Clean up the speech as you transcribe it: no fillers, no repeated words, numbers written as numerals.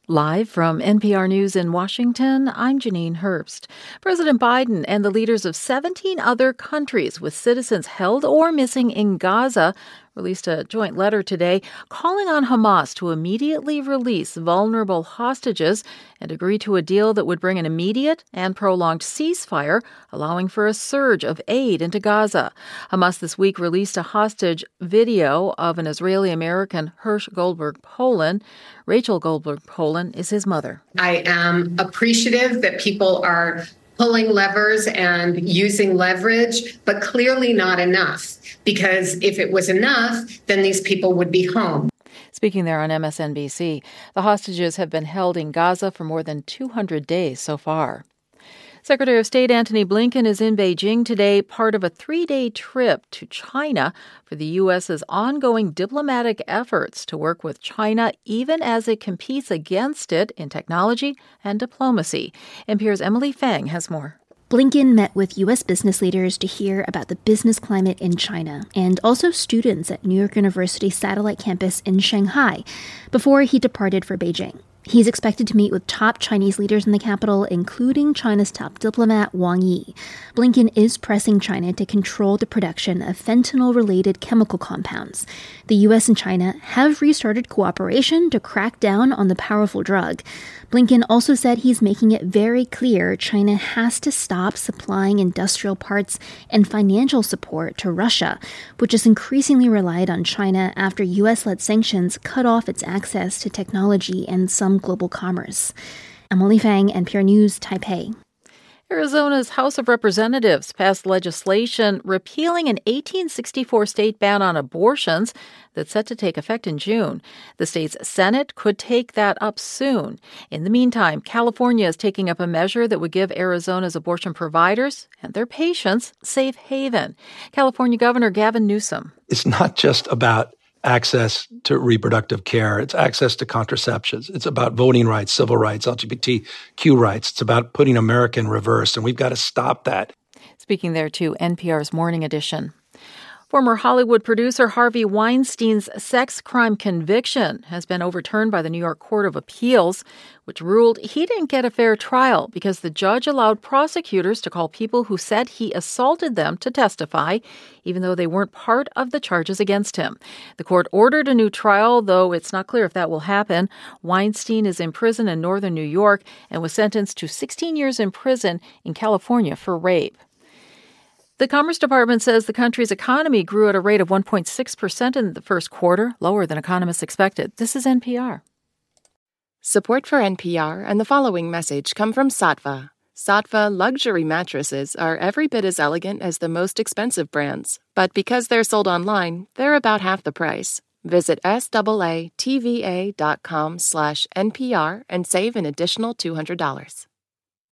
Live from NPR News in Washington, I'm Janine Herbst. President Biden and the leaders of 17 other countries with citizens held or missing in Gaza released a joint letter today calling on Hamas to immediately release vulnerable hostages and agree to a deal that would bring an immediate and prolonged ceasefire, allowing for a surge of aid into Gaza. Hamas this week released a hostage video of an Israeli-American, Hersh Goldberg Polin. Rachel Goldberg Polin is his mother. I am appreciative that people are pulling levers and using leverage, but clearly not enough. Because if it was enough, then these people would be home. Speaking there on MSNBC, the hostages have been held in Gaza for more than 200 days so far. Secretary of State Antony Blinken is in Beijing today, part of a 3-day trip to China for the U.S.'s ongoing diplomatic efforts to work with China even as it competes against it in technology and diplomacy. NPR's Emily Fang has more. Blinken met with U.S. business leaders to hear about the business climate in China and also students at New York University Satellite Campus in Shanghai before he departed for Beijing. He's expected to meet with top Chinese leaders in the capital, including China's top diplomat Wang Yi. Blinken is pressing China to control the production of fentanyl-related chemical compounds. The U.S. and China have restarted cooperation to crack down on the powerful drug. Blinken also said he's making it very clear China has to stop supplying industrial parts and financial support to Russia, which has increasingly relied on China after U.S.-led sanctions cut off its access to technology and some global commerce. Emily Fang, NPR News, Taipei. Arizona's House of Representatives passed legislation repealing an 1864 state ban on abortions that's set to take effect in June. The state's Senate could take that up soon. In the meantime, California is taking up a measure that would give Arizona's abortion providers and their patients safe haven. California Governor Gavin Newsom. It's not just about access to reproductive care. It's access to contraceptions. It's about voting rights, civil rights, LGBTQ rights. It's about putting America in reverse, and we've got to stop that. Speaking there to NPR's Morning Edition. Former Hollywood producer Harvey Weinstein's sex crime conviction has been overturned by the New York Court of Appeals, which ruled he didn't get a fair trial because the judge allowed prosecutors to call people who said he assaulted them to testify, even though they weren't part of the charges against him. The court ordered a new trial, though it's not clear if that will happen. Weinstein is in prison in northern New York and was sentenced to 16 years in prison in California for rape. The Commerce Department says the country's economy grew at a rate of 1.6% in the first quarter, lower than economists expected. This is NPR. Support for NPR and the following message come from Saatva. Saatva luxury mattresses are every bit as elegant as the most expensive brands, but because they're sold online, they're about half the price. Visit SAATVA.com/NPR and save an additional $200.